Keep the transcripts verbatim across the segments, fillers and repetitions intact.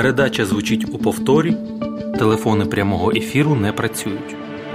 Передача звучить у повторі. Телефони прямого ефіру не працюють.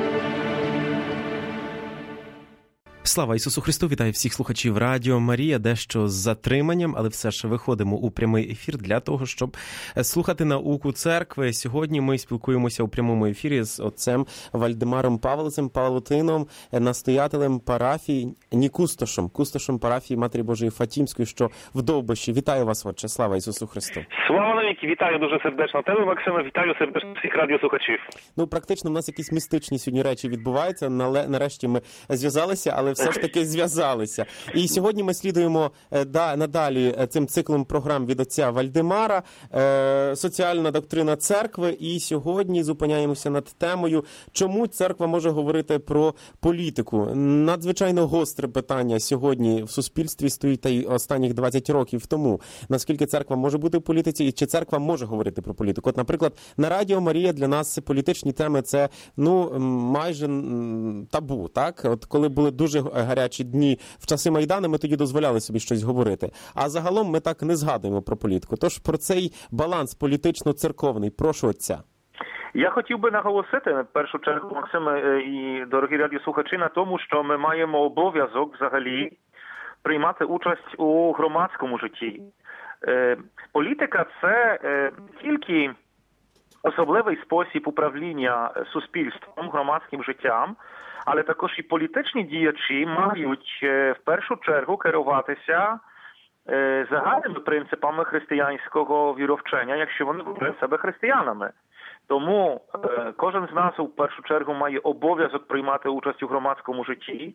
Слава Ісусу Христу! Вітаю всіх слухачів Радіо Марія. Дещо з затриманням, але все ж виходимо у прямий ефір для того, щоб слухати науку церкви. Сьогодні ми спілкуємося у прямому ефірі з отцем Вальдемаром Павлицем, Павлутином, настоятелем парафії, ні кустошем, кустошем парафії Матері Божої Фатімської, що в Довбищі. Вітаю вас, отче! Слава Ісусу Христу! Слава навіки! Вітаю дуже сердечно тебе, Максиме! Вітаю сердечно всіх радіослухачів! Ну, практично в нас якісь містичні сьогодні речі відбуваються. Нарешті ми зв'язалися, але все ж таки зв'язалися. І сьогодні ми слідуємо да, надалі цим циклом програм від отця Вальдемара е, «Соціальна доктрина церкви». І сьогодні зупиняємося над темою, чому церква може говорити про політику. Надзвичайно гостре питання сьогодні в суспільстві стоїть та й останніх двадцять років тому. Наскільки церква може бути в політиці і чи церква може говорити про політику? От, наприклад, на Радіо Марія для нас політичні теми – це ну, майже табу, так? От коли були дуже гарячі дні в часи Майдану, ми тоді дозволяли собі щось говорити. А загалом ми так не згадуємо про політику. Тож про цей баланс політично-церковний, прошу отця. Я хотів би наголосити, в першу чергу, Максиме і дорогі радіослухачі, на тому, що ми маємо обов'язок взагалі приймати участь у громадському житті. Політика – це тільки особливий спосіб управління суспільством, громадським життям, але також і політичні діячі мають в першу чергу керуватися загальними принципами християнського віровчення, якщо вони вважають себе християнами. Тому кожен з нас у першу чергу має обов'язок приймати участь у громадському житті,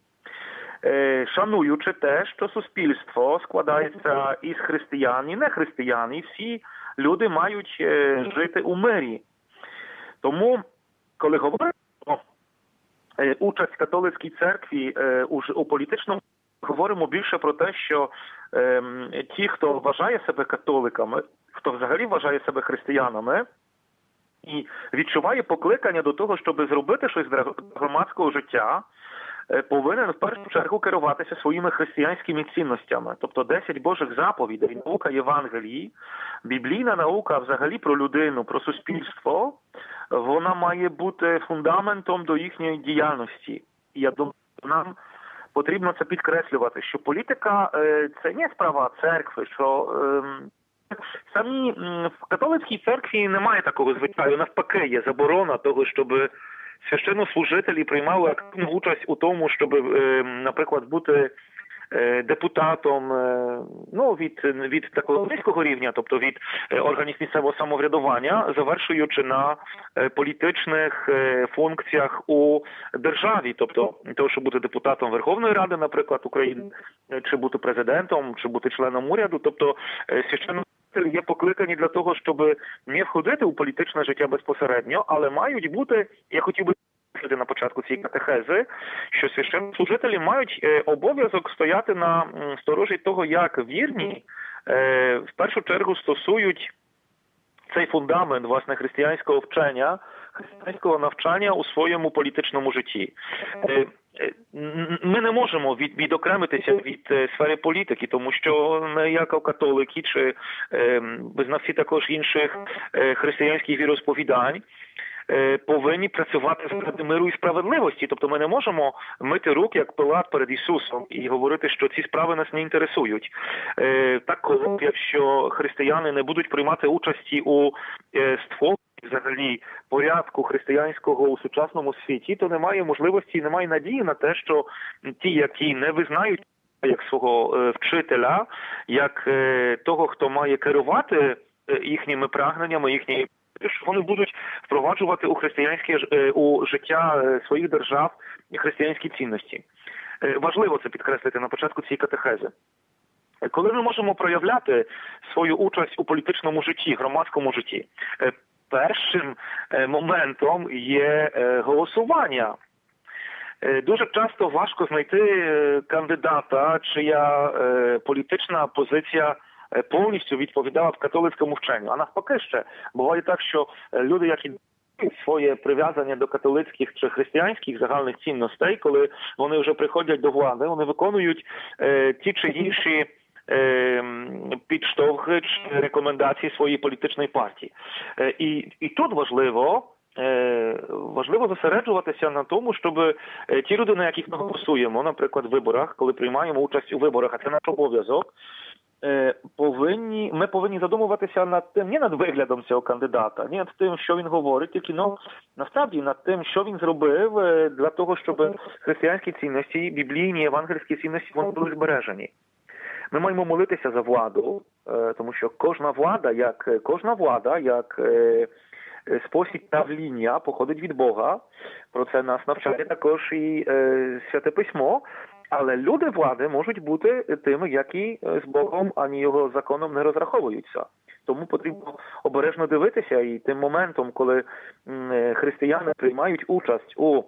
шануючи те, що суспільство складається із християн і нехристиян, і всі люди мають жити у мирі. Тому, коли говоримо про участь в католицькій церкві у політичному, говоримо більше про те, що ті, хто вважає себе католиками, хто взагалі вважає себе християнами, і відчуває покликання до того, щоб зробити щось для громадського життя, повинен в першу чергу керуватися своїми християнськими цінностями. Тобто десять Божих заповідей, наука Євангелії, біблійна наука взагалі про людину, про суспільство, вона має бути фундаментом до їхньої діяльності. І я думаю, нам потрібно це підкреслювати, що політика – це не справа церкви, що самі в католицькій церкві немає такого звичаю, навпаки, є заборона того, щоб священнослужителі приймали активну участь у тому, щоб, наприклад, бути депутатом ну, від, від такого низького рівня, тобто від органів місцевого самоврядування, завершуючи на політичних функціях у державі. Тобто, того, щоб бути депутатом Верховної Ради, наприклад, України, чи бути президентом, чи бути членом уряду. Тобто, священно є покликані для того, щоб не входити у політичне життя безпосередньо, але мають бути, я хотів би сказати на початку цієї катехези, що священнослужителі мають обов'язок стояти на сторожі того, як вірні в першу чергу стосують цей фундамент, власне, християнського вчення, християнського навчання у своєму політичному житті. Ми не можемо від, відокремитися від сфери політики, тому що ми, як католики чи визнавці також інших християнських віросповідань, повинні працювати заради миру і справедливості. Тобто ми не можемо мити рук, як Пилат перед Ісусом, і говорити, що ці справи нас не інтересують. Так, якщо християни не будуть приймати участі у створенні взагалі порядку християнського у сучасному світі, то немає можливості, немає надії на те, що ті, які не визнають як свого вчителя, як того, хто має керувати їхніми прагненнями, їхніми, що вони будуть впроваджувати у християнське у життя своїх держав і християнські цінності. Важливо це підкреслити на початку цієї катехези. Коли ми можемо проявляти свою участь у політичному житті, громадському житті, першим моментом є голосування. Дуже часто важко знайти кандидата, чия політична позиція повністю відповідала в католицькому вченню. А навпаки ще, буває так, що люди, які своє прив'язання до католицьких чи християнських загальних цінностей, коли вони вже приходять до влади, вони виконують е, ті чи інші підштовхи чи рекомендації своєї політичної партії. І, і тут важливо, важливо зосереджуватися на тому, щоб ті люди, на яких ми голосуємо, наприклад, в виборах, коли приймаємо участь у виборах, а це наш обов'язок, повинні, ми повинні задумуватися над тим, не над виглядом цього кандидата, не над тим, що він говорить, тільки ну, насправді над тим, що він зробив для того, щоб християнські цінності, біблійні, євангельські цінності, вони були збережені. Ми маємо молитися за владу, тому що кожна влада, як кожна влада, як спосіб правління походить від Бога. Про це нас навчає також і Святе Письмо. Але люди влади можуть бути тими, які з Богом, ані його законом не розраховуються. Тому потрібно обережно дивитися і тим моментом, коли християни приймають участь у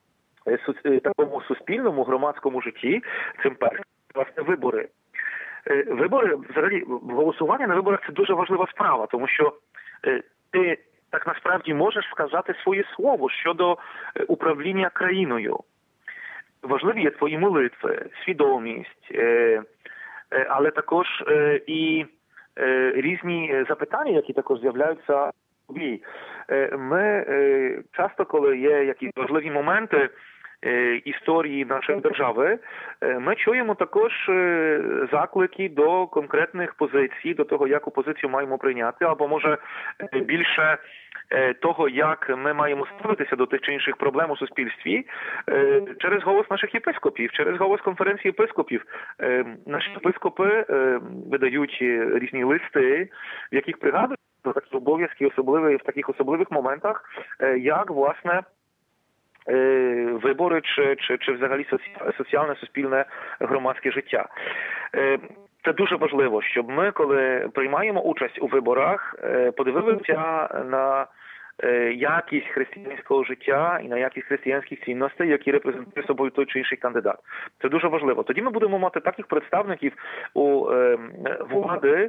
такому суспільному громадському житті, цим першим, власне, вибори. Вибори, взагалі, голосування на виборах – це дуже важлива справа, тому що ти так насправді можеш сказати своє слово щодо управління країною. Важливі є твої молитви, свідомість, але також і різні запитання, які також з'являються в тобі. Ми часто, коли є якісь важливі моменти історії нашої держави, ми чуємо також заклики до конкретних позицій, до того, яку позицію маємо прийняти, або, може, більше того, як ми маємо ставитися до тих чи інших проблем у суспільстві, через голос наших єпископів, через голос конференції єпископів. Наші єпископи видають різні листи, в яких пригадують про такі обов'язки, особливі в таких особливих моментах, як, власне, вибори чи, чи, чи взагалі соціальне, суспільне, громадське життя. Це дуже важливо, щоб ми, коли приймаємо участь у виборах, подивилися на якість християнського життя і на якість християнських цінностей, які репрезентує собою той чи інший кандидат. Це дуже важливо. Тоді ми будемо мати таких представників у влади,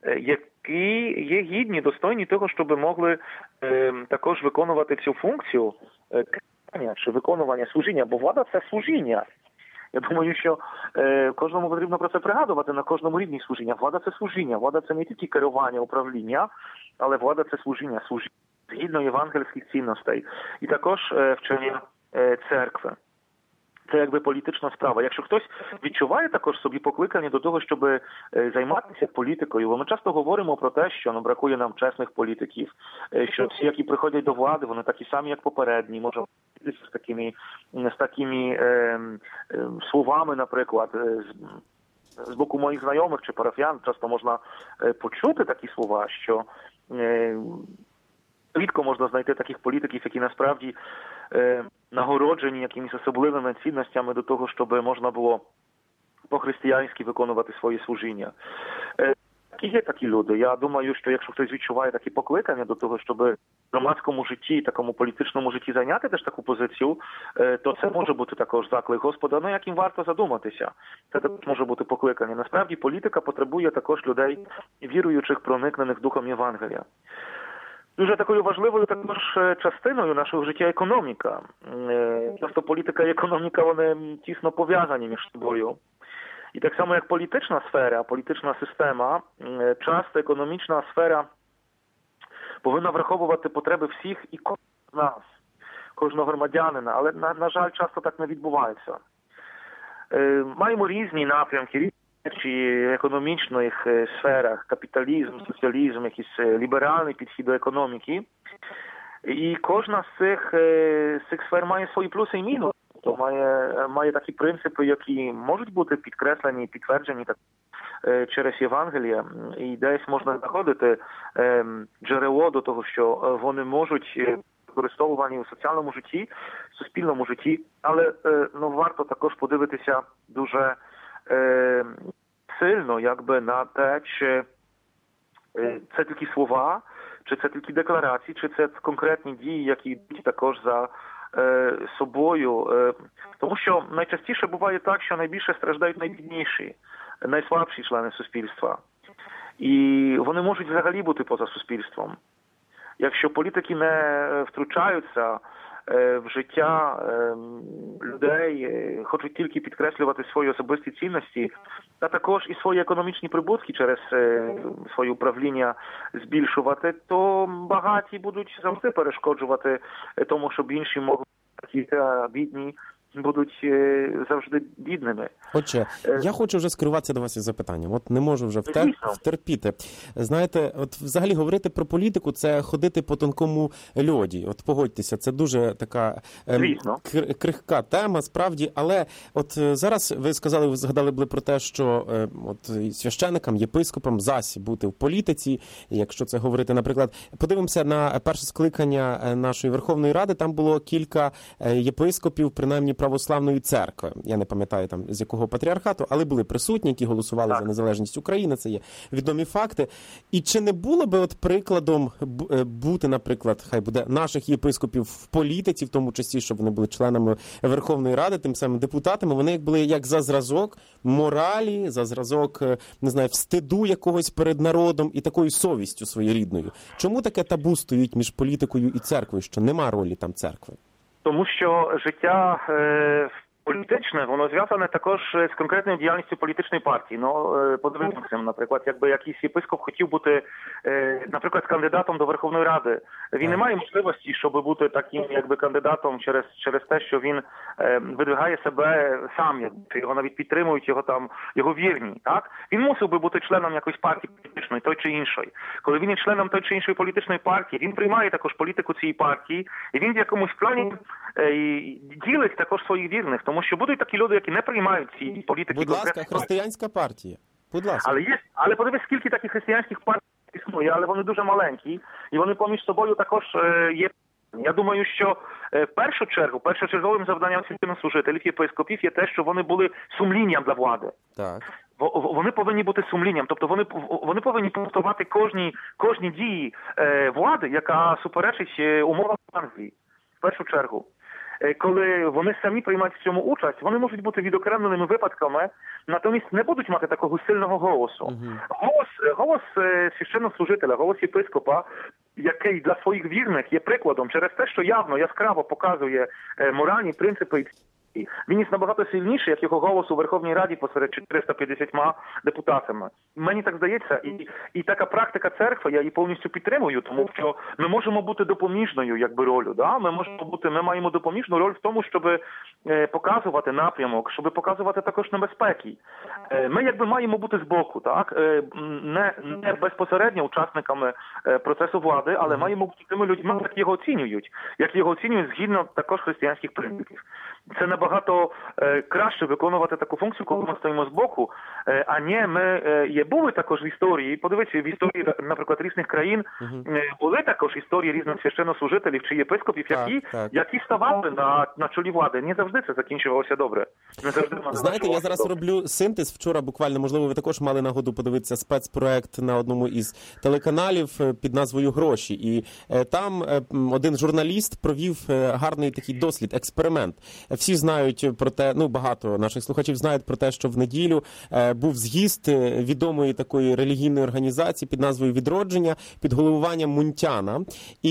які є гідні, достойні того, щоб могли також виконувати цю функцію чи виконування служіння, бо влада – це служіння. Я думаю, що е, кожному потрібно про це пригадувати на кожному рівні служіння. Влада – це служіння. Влада – це не тільки керування, управління, але влада – це служіння, служіння згідно євангельських цінностей. І також е, вчення е, церкви. Це якби політична справа. Якщо хтось відчуває також собі покликання до того, щоб е, займатися політикою, бо ми часто говоримо про те, що ну, бракує нам чесних політиків, е, що всі, які приходять до влади, вони такі самі, як попередні, може з такими, з такими е, е, словами, наприклад, з, з боку моїх знайомих чи парафіян часто можна е, почути такі слова, що е, рідко можна знайти таких політиків, які насправді е, нагороджені якимись особливими цінностями до того, щоб можна було по-християнськи виконувати своє служіння. Е, І є такі люди. Я думаю, що якщо хтось відчуває такі покликання до того, щоб в громадському житті, такому політичному житті зайняти теж таку позицію, то це може бути також заклик Господа, ну яким варто задуматися. Це також може бути покликання. Насправді політика потребує також людей, віруючих, проникнених духом Євангелія. Дуже такою важливою також частиною нашого життя економіка. Часто політика і економіка, вони тісно пов'язані між собою. І так само, як політична сфера, політична система, часто економічна сфера повинна враховувати потреби всіх і кожного з нас, кожного громадянина, але, на, на жаль, часто так не відбувається. Е, маємо різні напрямки, різні речі в економічних сферах, капіталізм, соціалізм, якийсь ліберальний підхід до економіки. І кожна з цих, з цих сфер має свої плюси і мінуси. То має, має такі принципи, які можуть бути підкреслені, підтверджені так, е, через Євангеліє. І десь можна знаходити е, джерело до того, що вони можуть використовувані у соціальному житті, суспільному житті. Але е, ну, варто також подивитися дуже е, сильно якби, на те, чи е, це тільки слова, чи це тільки декларації, чи це конкретні дії, які йдуть також за собою, тому що найчастіше буває так, що найбільше страждають найбідніші, найслабші члени суспільства. І вони можуть взагалі бути поза суспільством. Якщо політики не втручаються в життя людей, хочуть тільки підкреслювати свої особисті цінності, а також і свої економічні прибутки через своє управління збільшувати, то багаті будуть завжди перешкоджувати тому, щоб інші могли, а бідні будуть завжди бідними. Отже, я хочу вже скеруватися до вас із запитанням. От не можу вже втер... втерпіти. Знаєте, от взагалі говорити про політику – це ходити по тонкому льоді. От погодьтеся, це дуже така ем, крихка тема, справді. Але от зараз ви сказали, ви згадали були про те, що е, от священикам, єпископам засіб бути в політиці, якщо це говорити, наприклад. Подивимося на перше скликання нашої Верховної Ради, там було кілька єпископів, принаймні православної церкви. Я не пам'ятаю там з якого патріархату, але були присутні, які голосували так за незалежність України, це є відомі факти. І чи не було би от прикладом бути, наприклад, хай буде наших єпископів в політиці, в тому числі, щоб вони були членами Верховної Ради, тим самим депутатами, вони як були як за зразок моралі, за зразок, не знаю, встиду якогось перед народом і такою совістю своєрідною. Чому таке табу стоїть між політикою і церквою, що нема ролі там церкви? Тому що життя е, політичне, воно зв'язане також з конкретною діяльністю політичної партії. Ну, е, подивимося, наприклад, якби якийсь єпископ хотів бути, е, наприклад, кандидатом до Верховної Ради. Він не має можливості, щоб бути таким, якби, кандидатом через, через те, що він е, видвигає себе сам, якби, його навіть підтримують його там, його вірні, так? Він мусив би бути членом якоїсь партії політичної, той чи іншої. Коли він є членом той чи іншої політичної партії, він приймає також політику цієї партії, і він в якомусь плані е, ділить також своїх вірних, тому що будуть такі люди, які не приймають ці політики. Будь ласка, християнська партія. Будь ласка. Але є, але подивись, скільки таких християнських партій існує, але вони дуже маленькі, і вони поміж собою також е, є. Я думаю, що е, в першу чергу, першочерговим завданням священнослужителів, єпископів є те, що вони були сумлінням для влади. Так. Вони повинні бути сумлінням, тобто вони вони повинні повторювати кожні кожні дії е, влади, яка суперечить умовам Англії. В першу чергу. Коли вони самі приймають в цьому участь, вони можуть бути відокремленими випадками, натомість не будуть мати такого сильного голосу. Uh-huh. Голос, голос священнослужителя, голос єпископа, який для своїх вірних є прикладом через те, що явно, яскраво показує моральні принципи. Він є набагато сильніший, як його голос у Верховній Раді посеред чотириста п'ятдесят депутатами. Мені так здається, і, і така практика церкви, я її повністю підтримую, тому що ми можемо бути допоміжною, якби, ролью. Да? Ми можемо бути, ми маємо допоміжну роль в тому, щоб е, показувати напрямок, щоб показувати також небезпеки. Е, ми, якби, маємо бути збоку, так? Е, не, не безпосередньо учасниками е, процесу влади, але маємо бути тими людьми, як його оцінюють, як його оцінюють згідно також християнських принципів. Це набагато е, краще виконувати таку функцію, коли ми стоїмо збоку, е, а не ми е, є були також в історії, подивіться, в історії, наприклад, різних країн, е, були також історії різних священнослужителів чи єпископів, які, так, так. які ставали на, на чолі влади. Не завжди це закінчувалося добре. Не завжди Знаєте, я зараз добре. роблю синтез. Вчора буквально, можливо, ви також мали нагоду подивитися спецпроект на одному із телеканалів під назвою «Гроші». І е, там е, один журналіст провів е, гарний такий дослід, експеримент. Всі знають про те, ну, багато наших слухачів знають про те, що в неділю е, був з'їзд відомої такої релігійної організації під назвою «Відродження» під головуванням Мунтяна.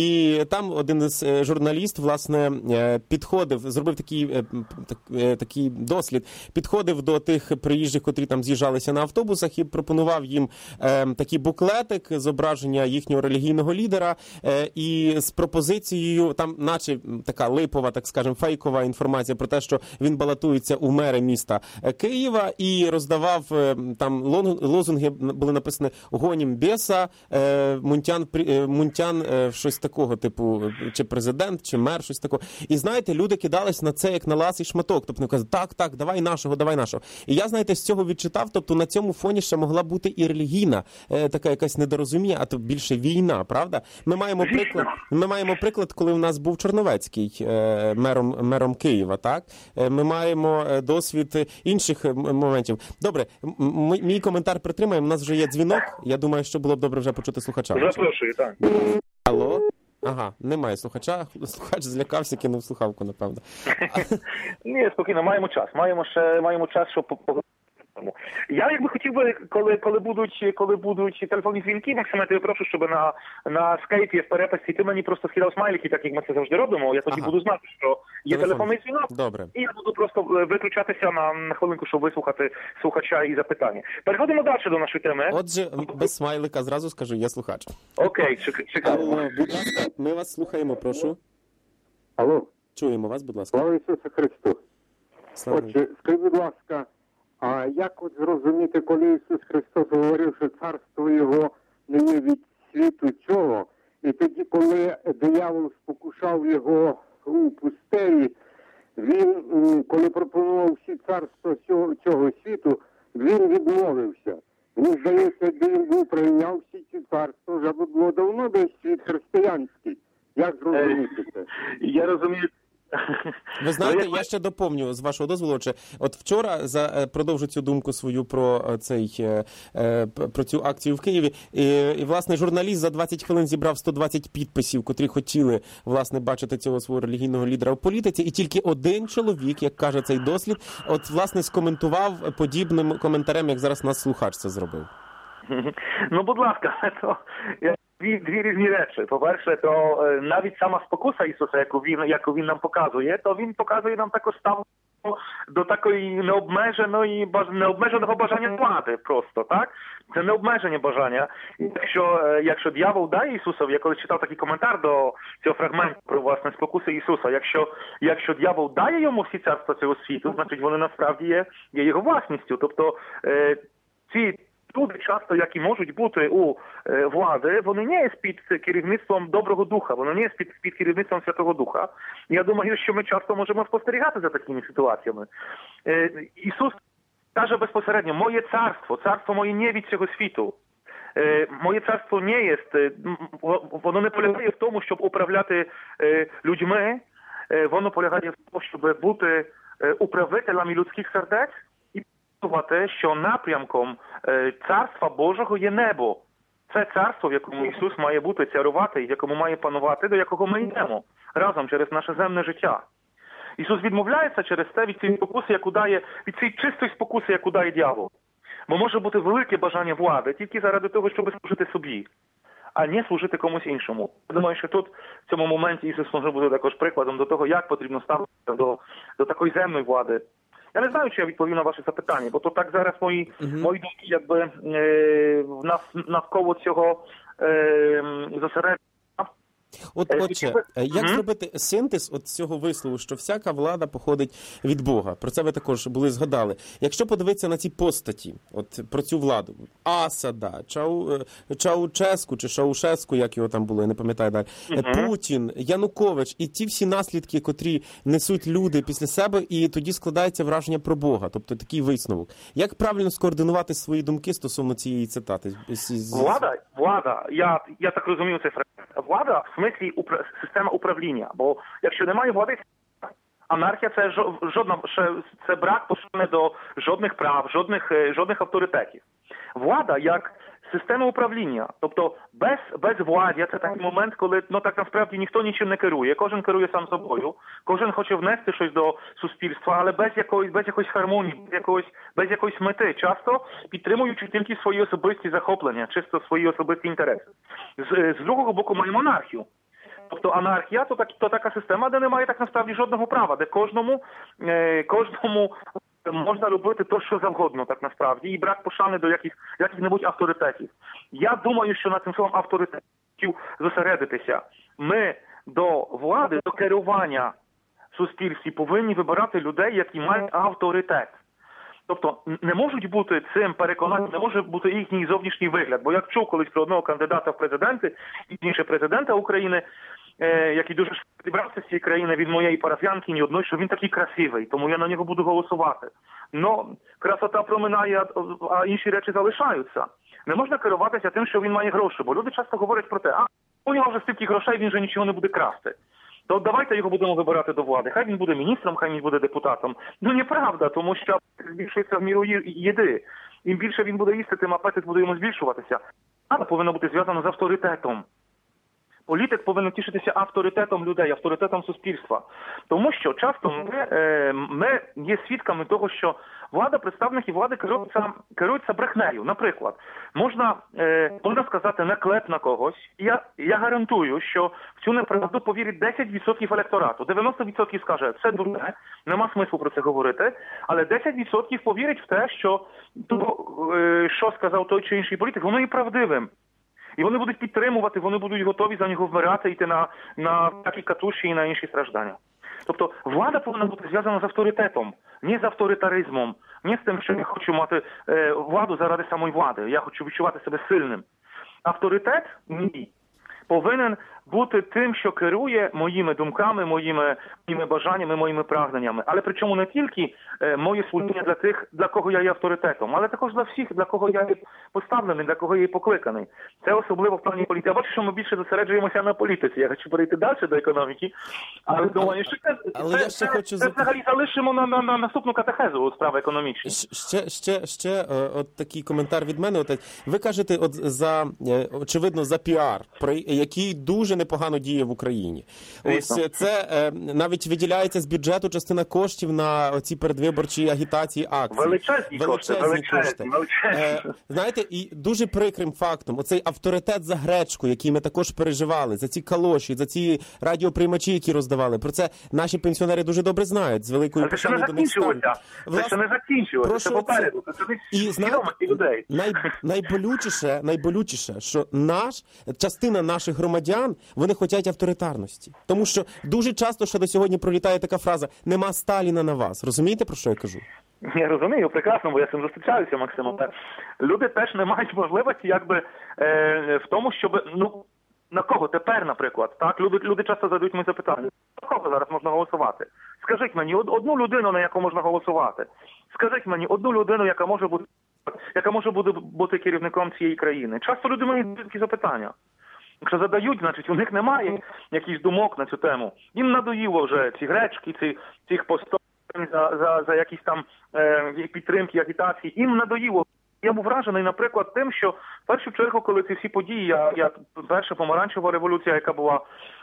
І там один із е, журналіст, власне, е, підходив, зробив такий, е, так, е, такий дослід, підходив до тих приїжджих, котрі там з'їжджалися на автобусах, і пропонував їм е, такий буклетик, зображення їхнього релігійного лідера, е, і з пропозицією, там наче така липова, так скажемо, фейкова інформація про те, що він балотується у мери міста Києва, і роздавав там лозунги, були написані «Гонім бєса», Мунтян, Мунтян щось такого, типу, чи президент, чи мер, щось такого. І, знаєте, люди кидались на це як на ласий шматок. Тобто, вони кажуть, так, так, давай нашого, давай нашого. І я, знаєте, з цього відчитав, тобто на цьому фоні ще могла бути і релігійна, така якась недорозуміння, а то більше війна, правда? Ми маємо приклад, ми маємо приклад, коли у нас був Чорновецький мером, мером Києва, так? Ми маємо досвід інших моментів. Добре, мій коментар притримаємо, у нас вже є дзвінок, я думаю, що було б добре вже почути слухача. Запрошую, так. Алло? Ага, немає слухача, слухач злякався, кинув слухавку, напевно. Ні, спокійно, маємо час, маємо ще, маємо час, щоб Я якби хотів би, коли, коли будуть, коли будуть телефонні дзвінки, Максиме, я тебе прошу, щоб на, на скайпі в переписці ти мені просто скидав смайлики, так як ми це завжди робимо. Я тоді ага. буду знати, що є Телефон. телефонний дзвінок. Добре. І я буду просто виключатися на, на хвилинку, щоб вислухати слухача і запитання. Переходимо далі до нашої теми. Отже, без смайлика зразу скажу, я слухач. Окей, чекаємо. Будь ласка, ми вас слухаємо, прошу. Алло. Чуємо вас, будь ласка. Слава Ісусу Христу. Слава. Отже, скажіть, будь ласка, а як от зрозуміти, коли Ісус Христос говорив, що царство Його не є від світу цього, і тоді, коли диявол спокушав Його у пустелі, він, коли пропонував всі царства цього, цього світу, він відмовився. Мені здається, якби він був прийняв всі ці царства, вже було давно десь світ християнський. Як зрозуміти це? Я розумію. Ви знаєте, я ще доповню, з вашого дозволу, чи от вчора, за продовжу цю думку свою про цей про цю акцію в Києві, і, і власне журналіст за двадцять хвилин зібрав сто двадцять підписів, котрі хотіли власне бачити цього свого релігійного лідера в політиці, і тільки один чоловік, як каже цей дослід, от власне скоментував подібним коментарем, як зараз нас слухач це зробив. Ну, будь ласка, то Дві, дві різні речі. По-перше, то е, навіть сама спокуса Ісуса, яку він, яку він нам показує, то він показує нам також ставлення до такої необмеженої, необмеженого бажання влади просто, так? Це необмежені бажання. Якщо, е, якщо дьявол дає Ісусові, я колись читав такий коментар до цього фрагменту про, власне, спокуси Ісуса, якщо, якщо дьявол дає йому всі царства цього світу, значить вони насправді є, є його власністю. Тобто е, ці люди часто, які можуть бути у е, влади, вони не є під керівництвом Доброго Духа, вони не є під, під керівництвом Святого Духа. Я думаю, що ми часто можемо спостерігати за такими ситуаціями. Е, Ісус каже безпосередньо, моє царство, царство моє не від цього світу. Е, моє царство не є, воно не полягає в тому, щоб управляти е, людьми, е, воно полягає в тому, щоб бути е, управителями людських сердець, що напрямком Царства Божого є небо. Це царство, в якому Ісус має бути, царювати, в якому має панувати, до якого ми йдемо разом через наше земне життя. Ісус відмовляється через те від цієї спокуси, яку дає, від цієї чистої спокуси, яку дає дьявол. Бо може бути велике бажання влади тільки заради того, щоб служити собі, а не служити комусь іншому. Я думаю, що тут в цьому моменті Ісус може бути також прикладом до того, як потрібно ставитися до, до такої земної влади. Я не знаю, чи я відповів на ваше запитання, бо то так зараз мої, uh-huh. мої думки якби е, навколо цього е, зосередження. От, отже, як mm-hmm. зробити синтез от цього вислову, що всяка влада походить від Бога? Про це ви також були згадали. Якщо подивитися на ці постаті, от про цю владу, Асада, Чау, Чауческу чи Шаушеску, як його там було, я не пам'ятаю далі, mm-hmm. Путін, Янукович і ті всі наслідки, котрі несуть люди після себе, і тоді складається враження про Бога, тобто такий висновок. Як правильно скоординувати свої думки стосовно цієї цитати? Влада, влада, я, я так розумію цей фрагмент. Влада в смислі упра... система управління, бо якщо немає влади, анархія це жодна, це брак посуне до жодних прав, жодних, жодних авторитетів. Влада як система управління, тобто без, без владі, це такий момент, коли ну, так насправді ніхто нічим не керує, кожен керує сам собою, кожен хоче внести щось до суспільства, але без якоїсь, без якоїсь гармонії, без якоїсь, без якоїсь мети, часто підтримуючи тільки свої особисті захоплення, чисто свої особисті інтереси. З, з другого боку маємо анархію. Тобто анархія то, так, то така система, де немає так насправді жодного права, де кожному, е, кожному можна робити то, що завгодно, так насправді, і брак пошани до яких, яких-небудь авторитетів. Я думаю, що на цим словом авторитетів зосередитися. Ми до влади, до керування в суспільстві повинні вибирати людей, які мають авторитет. Тобто не можуть бути цим переконанням, не може бути їхній зовнішній вигляд. Бо я чув колись про одного кандидата в президенти, інше президента України, е, який дуже зібрався з цієї країни від моєї парафіянки ні одної, що він такий красивий, тому я на нього буду голосувати. Но красота проминає, а інші речі залишаються. Не можна керуватися тим, що він має гроші, бо люди часто говорять про те, а у нього вже стільки грошей, він вже нічого не буде красти. То давайте його будемо вибирати до влади. Хай він буде міністром, хай він буде депутатом. Ну, неправда, тому що збільшується в міру їди. Ім більше він буде їсти, тим апетит буде йому збільшуватися. Але повинно бути зв'язано з авторитетом. політик повинен тішитися авторитетом людей, авторитетом суспільства. Тому що часто ми, ми є свідками того, що влада, представники влади керуються, керуються брехнею. Наприклад, можна, можна сказати наклеп на когось. Я, я гарантую, що в цю неправду повірить десять відсотків електорату. дев'яносто відсотків скаже, це дурне, нема смислу про це говорити. Але десять відсотків повірить в те, що то, що сказав той чи інший політик, воно є правдивим. І вони будуть підтримувати, вони будуть готові за нього вмирати, йти на, на такі катуші і на інші страждання. Тобто влада повинна бути зв'язана з авторитетом, не з авторитаризмом, не з тим, що я хочу мати е, владу заради самої влади, я хочу відчувати себе сильним. Авторитет мій повинен бути тим, що керує моїми думками, моїми, моїми бажаннями, моїми прагненнями. Але причому не тільки е, моє служіння для тих, для кого я є авторитетом, але також для всіх, для кого я є поставлений, для кого я є покликаний. Це особливо в плані політики. Я бачу, що ми більше зосереджуємося на політиці. Я хочу перейти далі до економіки. Але думаю, що це, але це, я ще це, хочу... це взагалі залишимо на, на, на наступну катехезу у справи економічні. Ще, ще, ще от такий коментар від мене. От, ви кажете, от за, очевидно, за піар, який дуже непогано діє в Україні. Ось це навіть виділяється з бюджету частина коштів на ці передвиборчі агітації, акції. Величезні, величезні кошти. Величезні, величезні. Е, знаєте, і дуже прикрим фактом, оцей авторитет за гречку, який ми також переживали, за ці калоші, за ці радіоприймачі, які роздавали. Про це наші пенсіонери дуже добре знають. З великою пошаною до них ставлять. Це ще не закінчилося. Це попереду. Це і знаєте, людей. Най, найболючіше, найболючіше, що наш, частина наших громадян, вони хочуть авторитарності. Тому що дуже часто ще до сьогодні пролітає така фраза «нема Сталіна на вас». Розумієте, про що я кажу? Я розумію, прекрасно, бо я з цим зустрічаюся, Максимо. Люди теж не мають можливості якби е, в тому, щоб, ну, на кого тепер, наприклад, так? Люди, люди часто задають мені запитання, на кого зараз можна голосувати? Скажіть мені одну людину, на яку можна голосувати. Скажіть мені одну людину, яка може бути, яка може бути, бути керівником цієї країни. Часто люди мають такі запитання. Якщо задають, значить у них немає якихось думок на цю тему. Їм надоїло вже ці гречки, ці, цих постов за, за, за якісь там е, підтримки, агітації. Їм надоїло. Я був вражений, наприклад, тим, що в першу чергу, коли ці всі події, я, я перша помаранчева революція, яка була,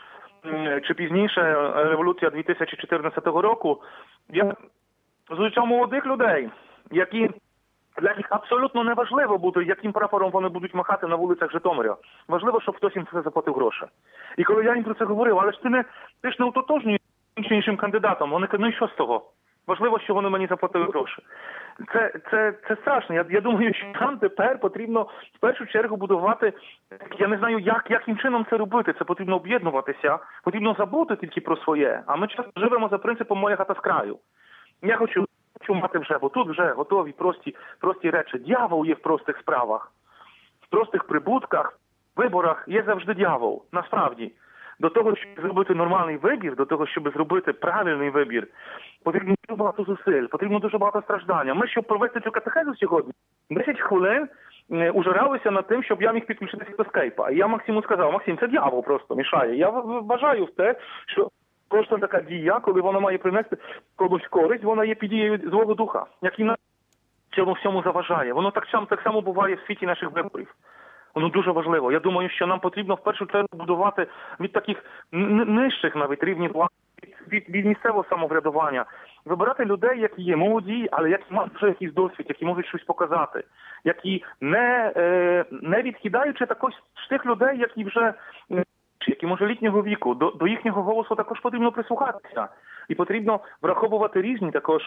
чи пізніше революція дві тисячі чотирнадцятого року, я зустрічав молодих людей, які для них абсолютно не важливо бути, яким прапором вони будуть махати на вулицях Житомиря. Важливо, щоб хтось їм це заплатив гроші. І коли я їм про це говорив, але ж ти не, ти ж не утотожнюєш іншим кандидатом, вони кажуть, ну і що з того? Важливо, що вони мені заплатили гроші. Це, це, це страшно. Я, я думаю, що нам тепер потрібно в першу чергу будувати, я не знаю, як, яким чином це робити. Це потрібно об'єднуватися, потрібно забути тільки про своє. А ми часто живемо за принципом «моя хата з краю». Я хочу, хочу мати вже, бо тут вже готові прості, прості речі. Дьявол є в простих справах. В простих прибутках, виборах є завжди дьявол. Насправді. До того, щоб зробити нормальний вибір, до того, щоб зробити правильний вибір, потрібно дуже багато зусиль, потрібно дуже багато страждання. Ми, щоб провести цю катехезу сьогодні, десять хвилин ужиралися над тим, щоб я міг підключитися до скайпа. І я Максиму сказав, Максим, це дьявол просто мішає. Я вважаю в те, що кожна така дія, коли вона має принести комусь користь, вона є під дією Злого Духа, який на цьому всьому заважає. Воно так само, так само буває в світі наших виборів. Воно дуже важливо. Я думаю, що нам потрібно в першу чергу будувати від таких нижчих навіть рівнів влади, від, від місцевого самоврядування. Вибирати людей, які є молоді, але які мають вже якийсь досвід, які можуть щось показати. Які не, е, не відкидаючи також тих людей, які вже, які може літнього віку, до, до їхнього голосу також потрібно прислухатися. І потрібно враховувати різні також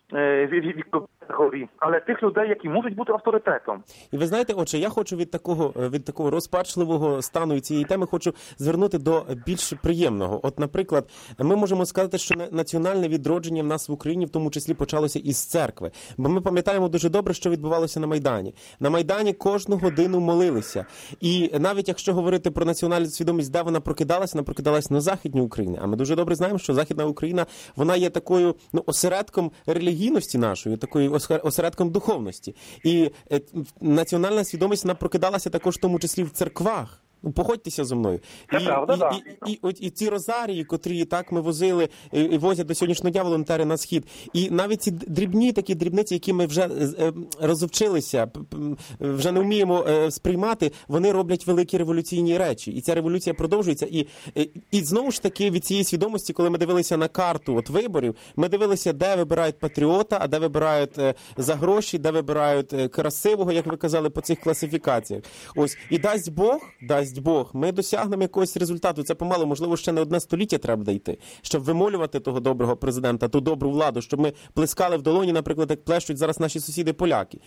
вікові, але тих людей, які можуть бути авторитетом. І ви знаєте, отже, я хочу від такого, від такого розпачливого стану і цієї теми хочу звернути до більш приємного. От, наприклад, ми можемо сказати, що національне відродження в нас в Україні в тому числі почалося із церкви. Бо ми пам'ятаємо дуже добре, що відбувалося на Майдані. На Майдані кожну годину молилися. І навіть якщо говорити про національну свідомість, де вона прокидалася, вона прокидалася на Західній Україні. А ми дуже добре знаємо, що Західна Україна, вона є такою, ну, осередком релігійності нашої, такою осередком духовності. І е, національна свідомість, вона прокидалася також в тому числі в церквах. Ну, погодьтеся зі мною. Це і, правда, і, да. і, і, і, і ці розарії, котрі так ми возили і, і возять до сьогоднішнього дня волонтери на схід. І навіть ці дрібні такі дрібниці, які ми вже е, розовчилися, вже не вміємо е, сприймати, вони роблять великі революційні речі. І ця революція продовжується. І, і, і знову ж таки від цієї свідомості, коли ми дивилися на карту от виборів, ми дивилися, де вибирають патріота, а де вибирають е, за гроші, де вибирають е, красивого, як ви казали, по цих класифікаціях. Ось. І дасть Бог, дасть Бог, ми досягнемо якогось результату. Це помало, можливо, ще не одне століття треба дійти, щоб вимолювати того доброго президента, ту добру владу, щоб ми плескали в долоні, наприклад, як плещуть зараз наші сусіди-поляки.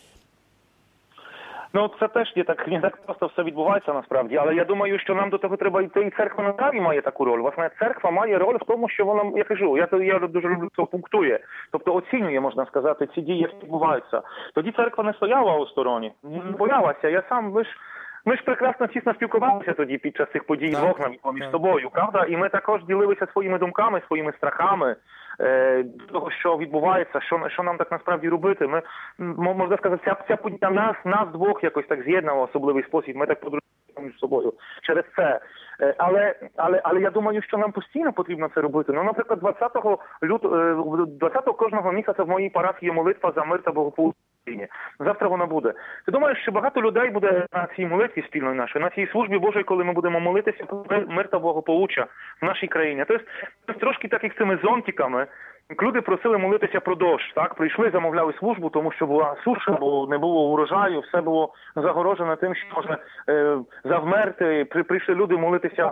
Ну, це теж не так, не так просто все відбувається насправді, але я думаю, що нам до того треба йти, і церква насправді має таку роль. Власне, церква має роль в тому, що вона, я кажу, я, я дуже люблю це пунктує, тобто оцінює, можна сказати, ці дії, які відбуваються. Тоді церква не стояла у стороні, не боялася, я сам лиш... Ми ж прекрасно тісно спілкувалися тоді під час цих подій так, двох навіть поміж так. собою, правда? І ми також ділилися своїми думками, своїми страхами, е, того, що відбувається, що, що нам так насправді робити. Ми, можна сказати, ця, ця подія нас, нас двох якось так з'єднала в особливий спосіб. Ми так подружилися між собою через це. Е, але, але, але я думаю, що нам постійно потрібно це робити. Ну, наприклад, двадцятого лютого, двадцятого кожного місяця в моїй парафії молитва за мир та благополуччя. Завтра вона буде. Ти думаєш, що багато людей буде на цій молитві спільної нашої, на цій службі Божої, коли ми будемо молитися про мир та благополуччя в нашій країні. Тобто, трошки так, як з цими зонтиками, люди просили молитися про дощ, так? Прийшли, замовляли службу, тому що була суша, бо не було урожаю, все було загорожено тим, що можна е, завмерти. При, прийшли люди молитися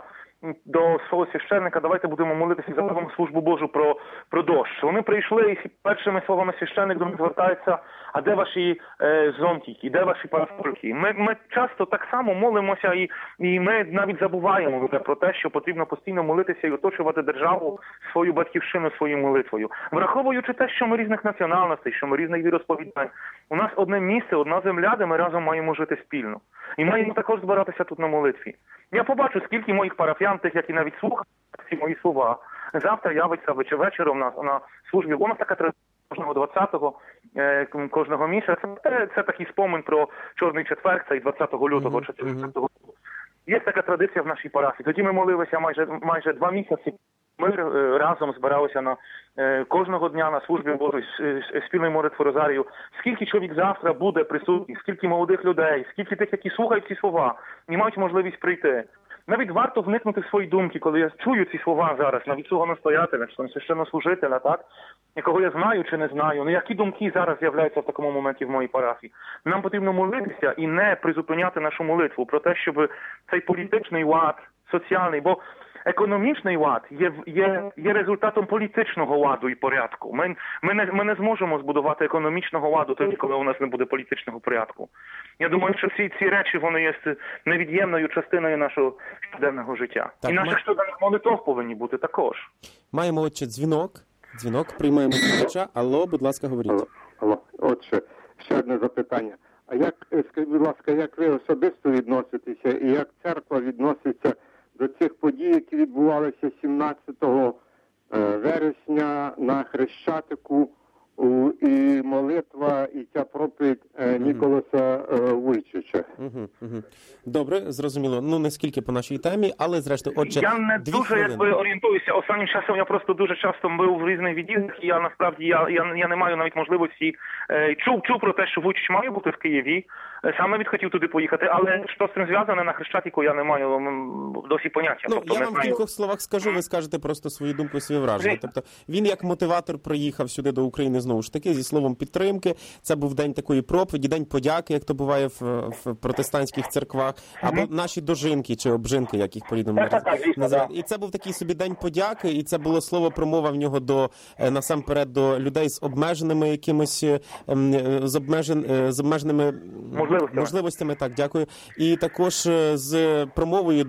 до свого священника, давайте будемо молитися за вам службу Божу про, про дощ. Вони прийшли і першими словами священник до них звертається, а де ваші е, зонтики, де ваші парасольки? Ми, ми часто так само молимося і, і ми навіть забуваємо про те, що потрібно постійно молитися і оточувати державу, свою батьківщину своєю молитвою. Враховуючи те, що ми різних національностей, що ми різних віросповідань, у нас одне місце, одна земля, де ми разом маємо жити спільно. І маємо також збиратися тут на молитві. Я побачу, скільки моїх парафіян, тих, які навіть слухають ці мої слова, завтра явиться вечором на, на службі. У нас така традиція кожного двадцятого е, кожного місяця. Це, це такий спомин про Чорний четвер, це і двадцятого лютого, чи четвертого. Є така традиція в нашій парафії. Тоді ми молилися майже, майже два місяці. Ми е, разом збиралися на е, кожного дня на службі Божої спільної молитви Розарію. Скільки чоловік завтра буде присутніх, скільки молодих людей, скільки тих, які слухають ці слова і мають можливість прийти. Навіть варто вникнути в свої думки, коли я чую ці слова зараз, навіть цього настоятеля, чи священнослужителя, так? Якого я знаю чи не знаю. Ну, які думки зараз з'являються в такому моменті в моїй парафії? Нам потрібно молитися і не призупиняти нашу молитву про те, щоб цей політичний лад, соціальний, бо економічний лад є, є, є результатом політичного ладу і порядку. Ми, ми, не, ми не зможемо збудувати економічного ладу тоді, коли у нас не буде політичного порядку. Я думаю, що всі ці речі, вони є невід'ємною частиною нашого щоденного життя. Так, і наших ми... щоденних молитов повинні бути також. Маємо, отче, дзвінок. Дзвінок, приймаємо слухача. Алло, будь ласка, говоріть. Алло, алло. Отче, ще одне запитання. А як, скажіть, будь ласка, як ви особисто відноситеся і як церква відноситься до цих подій, які відбувалися сімнадцятого вересня на Хрещатику, і молитва, і ця проповідь Ніколаса Вуйчича? Угу, угу. Добре, зрозуміло. Ну, не скільки по нашій темі, але зрештою, отже, я не дуже якби орієнтуюся. Останнім часом я просто дуже часто був в різних відділах, і я насправді я, я, я не маю навіть можливості. Е, чув, чув про те, що Вуйчич має бути в Києві. Сам навіть хотів туди поїхати, але що з цим зв'язане на Хрещатику, я не маю досі поняття. Ну, тобто, я не вам знаю. в кількох словах скажу, ви скажете просто свої думки, свої враження. Тобто він як мотиватор приїхав сюди до України знову ж таки зі словом підтримки. Це був день такої проповіді, день подяки, як то буває в, в протестантських церквах, або mm-hmm. наші дожинки чи обжинки, як їх по-рідному називають. І це був такий собі день подяки, і це було слово промова в нього до насамперед до людей з обмеженими якимось з обмежен з обмеженими можливостями. можливостями. Так, дякую. І також з промовою до всіх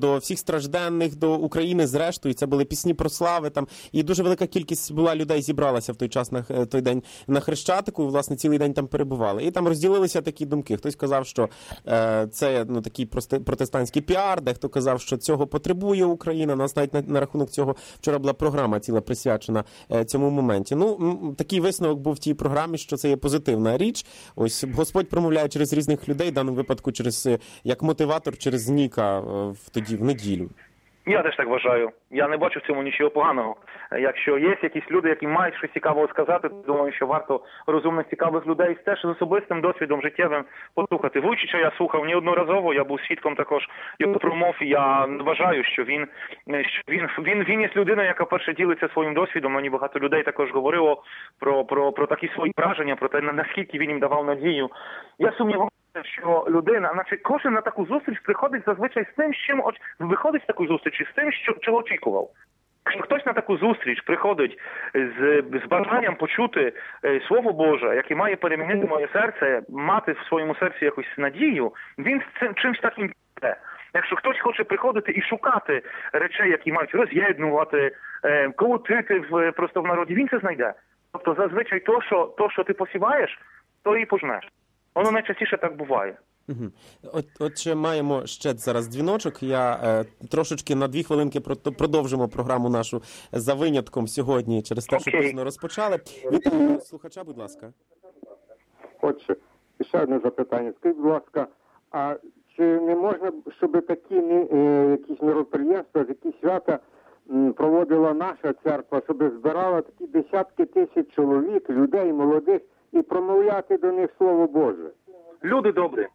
стражденних до України, зрештою, це були пісні про слави там, і дуже велика кількість була людей зібралася в той час на той день на Хрещатику, і, власне, цілий день там перебували. І там розділилися такі думки. Хтось казав, що е, це ну, такий протестантський піар, дехто казав, що цього потребує Україна. У нас навіть на, на рахунок цього вчора була програма ціла присвячена е, цьому моменті. Ну, м, такий висновок був в тій програмі, що це є позитивна річ. Ось Господь промовляє через різних людей, в даному випадку через як мотиватор, через Ніка е, тоді в неділю. Я теж так вважаю. Я не бачу в цьому нічого поганого. Якщо є якісь люди, які мають щось цікавого сказати, то думаю, що варто розумних, цікавих людей теж з особистим досвідом життєвим послухати. Вуйчича я слухав неодноразово, я був свідком також його промов. Я вважаю, що він, що він, він, він є людина, яка перше ділиться своїм досвідом. Мені багато людей також говорило про, про, про такі свої враження, про те, наскільки він їм давав надію. Я сумніваюся, що людина, значить, кожен на таку зустріч приходить зазвичай з тим, з чим виходить з такої зустрічі, з тим, що, чого очікував. Якщо хтось на таку зустріч приходить з, з бажанням почути е, Слово Боже, яке має перемінити моє серце, мати в своєму серці якусь надію, він з цим чимось таким йде. Якщо хтось хоче приходити і шукати речей, які мають роз'єднувати, е, колотити в, просто в народі, він це знайде. Тобто зазвичай то, що, то, що ти посіваєш, то і пожнеш. Воно найчастіше так буває. Угу. От, отже, маємо ще зараз дзвіночок. Я е, трошечки на дві хвилинки продовжимо програму нашу за винятком сьогодні, через те, що пізно розпочали. Вітаю слухача, будь ласка. Отже, ще одне запитання. Скажіть, будь ласка, а чи не можна, щоб такі е, якісь мероприємства, які свята м, проводила наша церква, щоб збирала такі десятки тисяч чоловік, людей, молодих, і промовляти до них Слово Боже? Люди добрі.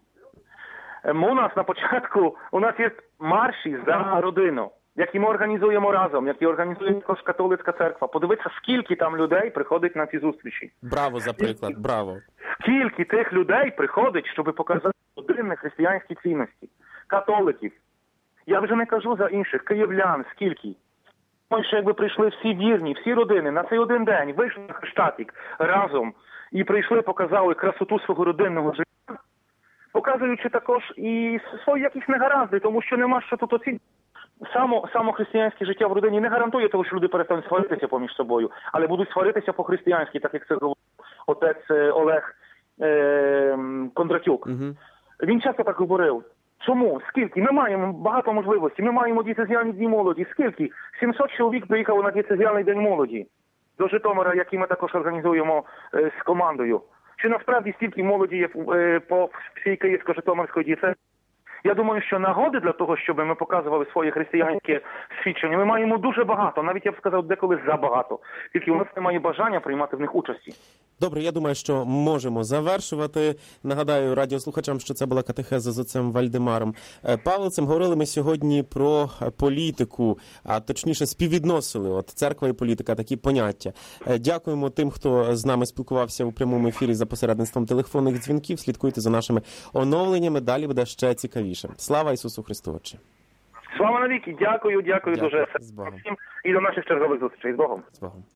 У нас на початку, у нас є марші за родину, які ми організуємо разом, які організує також католицька церква. Подивіться, скільки там людей приходить на ці зустрічі. Браво за приклад, браво. Скільки тих людей приходить, щоб показати родинні християнські цінності. Католиків. Я вже не кажу за інших, київлян, скільки. Ми ще якби прийшли всі вірні, всі родини на цей один день, вийшли на Хрещатик разом і прийшли, показали красоту свого родинного життя, показуючи також і свої якісь негаразди, тому що нема що тут оці... Само, само християнське життя в родині не гарантує того, що люди перестануть сваритися поміж собою, але будуть сваритися по-християнськи, так як це говорив отець Олег е, Кондратюк. Угу. Він часто так говорив. Чому? Скільки? Ми маємо багато можливостей. Ми маємо дієцезіальні дні молоді. Скільки? сімсот чоловік приїхало на дієцезіальний день молоді до Житомира, який ми також організуємо е, з командою. Чи насправді стільки молоді є е, по всій Київсько-Житомирської дієцезії? Я думаю, що нагоди для того, щоб ми показували своє християнське свідчення, ми маємо дуже багато, навіть я б сказав, деколи забагато. Тільки у нас немає бажання приймати в них участі. Добре, я думаю, що можемо завершувати. Нагадаю радіослухачам, що це була катехеза з отцем Вальдемаром Павлицем. Говорили ми сьогодні про політику, а точніше співвідносили от церква і політика, такі поняття. Дякуємо тим, хто з нами спілкувався у прямому ефірі за посередництвом телефонних дзвінків. Слідкуйте за нашими оновленнями, далі буде ще цікавіше. Слава Ісусу Христу, Отче! Слава навіки! Дякую, дякую, дякую дуже всім і до наших чергових зустрічей. З Богом! З Богом!